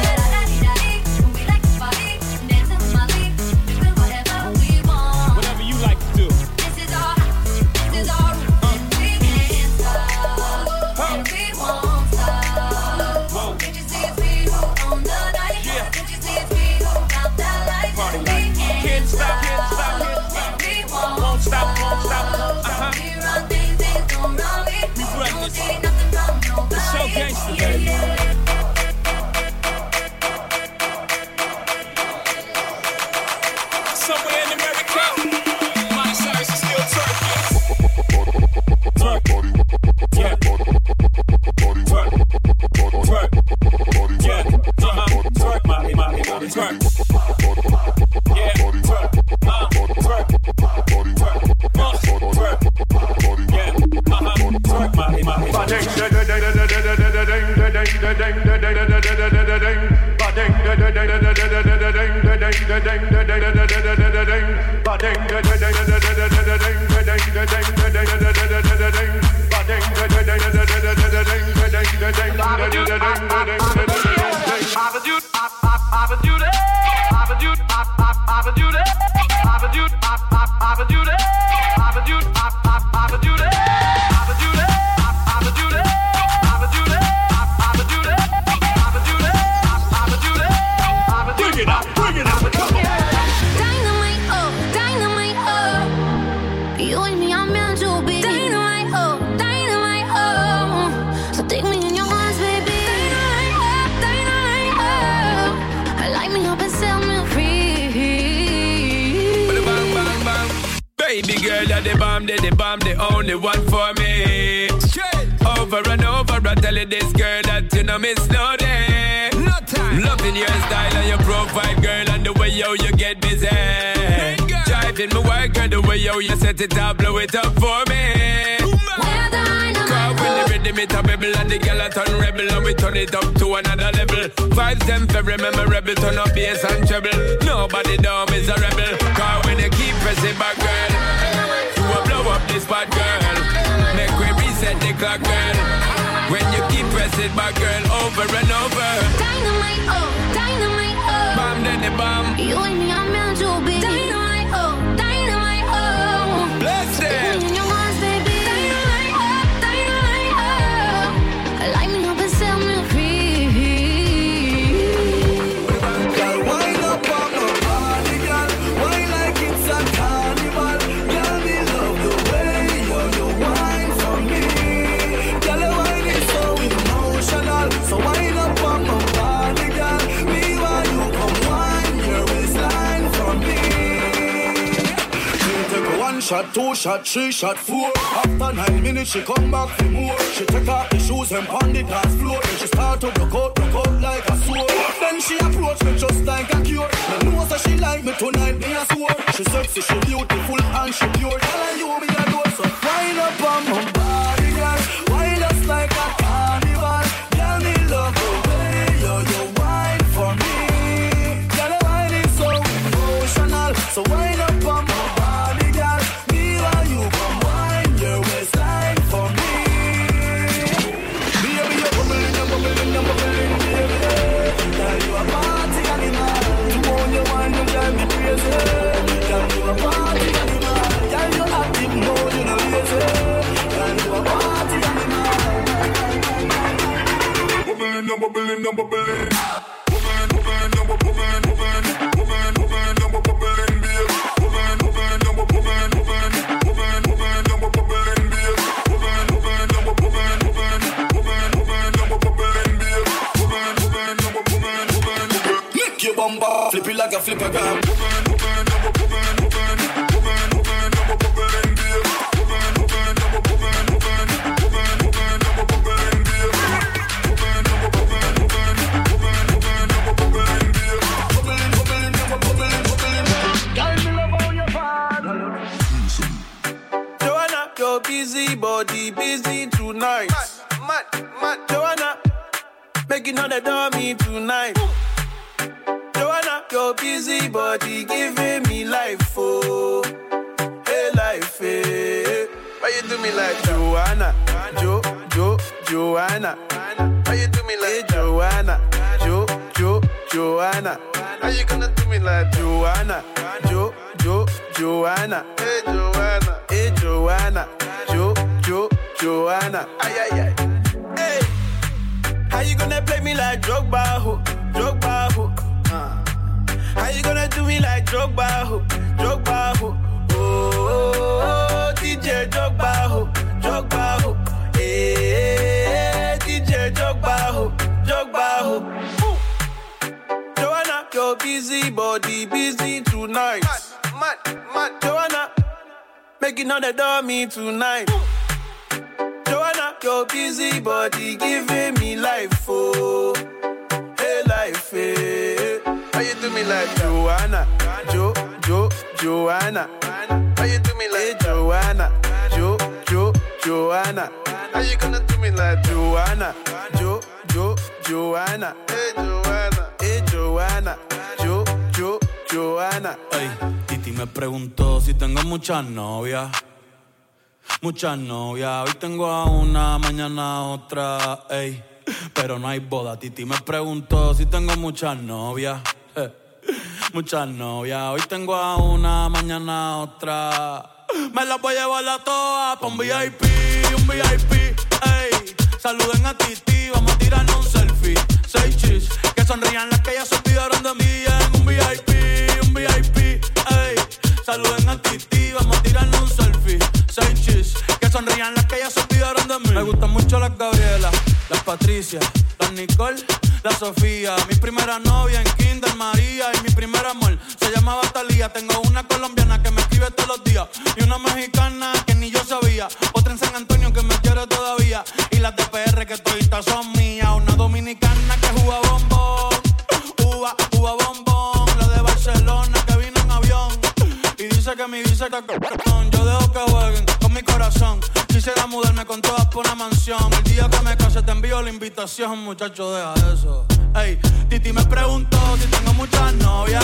We like to party, dancing with my league, doing whatever we want. Whatever you like to do. This is our house, this is our room, and we can't stop, and we won't stop. Can't you see it's we who own the night? Can't you see it's we who got that light? Party We light. can't Can't stop, can't stop, stop, can't stop. and we won't Won't stop, won't stop. Uh-huh. We run things, things don't run me. We run Don't this. see nothing from nobody. It's so gangsta, Yeah, baby. yeah. Somewhere in America, Miley Cyrus is still twerking. Twerk. Yeah. Twerk. Twerk. Yeah. Uh-huh. Twerk, Molly, Molly, Molly, twerk. Yeah. Twerk. Uh, twerk. Twerk. Uh, twerk. Yeah. Uh-huh. Twerk, Molly, Molly, Molly, Bring it up, bring it up, come on. Dynamite, oh, dynamite, oh. You and me are meant to be. Dynamite, oh, dynamite, oh. So take me in your arms, baby. Dynamite, oh, dynamite, oh. Light me up and set me free. Bang, bang, bang. Baby girl, you're the bomb, the the bomb, the only one for me. Over and over, I tell you this girl that you know miss no day. No time. Loving your style and your profile, girl, and the way yo you get busy. Driving my work, girl, the way yo you set it up, blow it up for me. Cause when the rhythm it a bubble and the girl a turn rebel and we turn it up to another level. Vibes them very memorable, turn up bass and treble. Nobody down is a rebel. Cause when you keep pressing back, girl, you will blow up this spot, girl. Make we reset the clock, girl. When you keep pressing back, girl, over and over. Dynamite, oh. two shot, three shot, four. After nine minutes, she come back for more. She take off the shoes and pound the dance floor. Then she start to broke out, broke out like a sword. Then she approach me just like a cure. Me know that she like me tonight, me a swore. She sexy, she beautiful and she pure. Tell her you me a do so. Wind up on my body, girl. Wind us like a carnival. Girl, me love the way you you wine for me. Girl, the wine is so emotional. So wind up on my body, girl. Me while you come wine your waistline for me. Baby, you're bubbling, you're bubbling, you're bubbling, baby. Girl, you a party animal. You own your wine, you drive me crazy. Girl, you a party animal. Girl, you active mode, you know lazy. Girl, you a party animal. Bubbling, you're bubbling, you're bubbling. Bubbling, bubbling, you're bubbling, bubbling, bubbling, bubbling, you're bubbling, baby. Bubbling, bubbling, you're bubbling, bubbling, bubbling, bubbling, you're bubbling, baby. Bubbling, bubbling, you're bubbling, bubbling, bubbling, bubbling, you're bubbling, baby. Bubbling, bubbling, you're bubbling, bubbling, bubbling. Make your bumper flip it like a flipper gram. Bubbling, bubbling, you're bubbling, bubbling, bubbling, bubbling, you're bubbling, baby. Bubbling, bubbling, you're bubbling, bubbling, bubbling, bubbling, you're bubbling, baby. Bubbling, you're bubbling, bubbling, bubbling, bubbling, you're bubbling, baby. Bubbling, bubbling, you're bubbling, bubbling. Girl, me love how you fall. Joanna, your busy body busy tonight. Mad, mad, Joanna, making all the dummy tonight. Joanna, your busy body giving me life, oh, hey life, hey. Why you do me like Joanna, Jo, Jo, Joanna? Why you do me like hey, Joanna, Jo, Jo, Joanna? How you gonna do me like Joanna, Jo, Jo, Joanna? Hey Joanna, hey Joanna, Jo, Jo, Joanna? Ay ay ay. Hey, how you gonna play me like Drogba, ho, Drogba, ho? Uh. How you gonna do me like Drogba, ho, Drogba, ho? Oh, oh, oh, D J Drogba, ho, Drogba, ho. Hey, D J Drogba, ho, Drogba, ho. Joanna, your busy body busy tonight. Mad, mad, mad. Joanna, making all the dummy tonight. Joanna, your busy body giving me life, oh, hey life, hey. How you do me like Joanna, Jo, Jo, Joanna? How you do me like hey, Joanna, Jo, Jo, Joanna? How you gonna do me like Joanna, Jo, Jo, Joanna? Hey Joanna, hey Joanna, Jo, Jo, Joanna. Ey, Titi me preguntó si tengo muchas novias. Muchas novias, hoy tengo a una, mañana a otra, ey. Pero no hay boda. Titi me preguntó si tengo muchas novias. Eh, muchas novias, hoy tengo a una, mañana a otra. Me las voy a llevar a todas pa' un V I P, un V I P, ey. Saluden a Titi, vamos a tirarnos un selfie. Seis chis, que sonrían las que ya se olvidaron de mí en un V I P, un V I P, ey. Saluden a Titi, vamos a tirarnos un selfie. Seis chis, que sonrían las que ya se olvidaron de mí. Me gustan mucho las Gabriela, las Patricia, las Nicole, la Sofía. Mi primera novia en Kinder María y mi primer amor se llamaba Talía. Tengo una colombiana que me escribe todos los días y una mexicana que ni yo sabía. Otra en San Antonio que me quiere todavía y las de P R que toditas son mías. Una dominicana que juega bombón, uva, uva bombón. La de Barcelona que vino en avión y dice que mi visa está con. Yo dejo que jueguen con mi corazón. Quisiera mudarme con todas por una mansión. El día que me case te envío la invitación, muchacho, deja eso. Ey, Titi me preguntó si tengo muchas novias.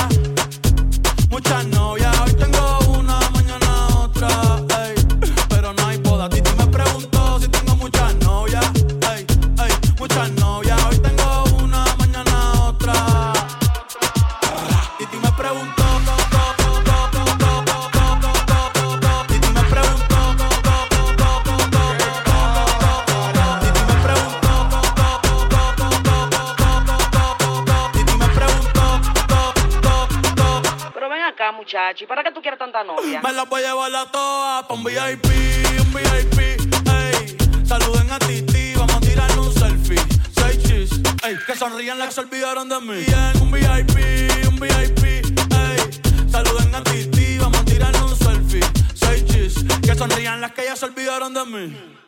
Muchas novias, hoy tengo una, mañana otra, ey. Pero no hay boda. Titi me preguntó si tengo muchas novias. Ey, ey, muchas novias, hoy tengo una, mañana otra. Titi me preguntó. Muchacho, ¿y para qué tú quieres tanta novia? Me las voy a llevar a todas pa' un V I P, un V I P, ey. Saluden a Titi, vamos a tirarle un selfie. Seis chis, ey. Que sonrían las que se olvidaron de mí. En un V I P, un V I P, ey. Saluden a Titi, vamos a tirarle un selfie. Seis chis, se olvidaron de mí.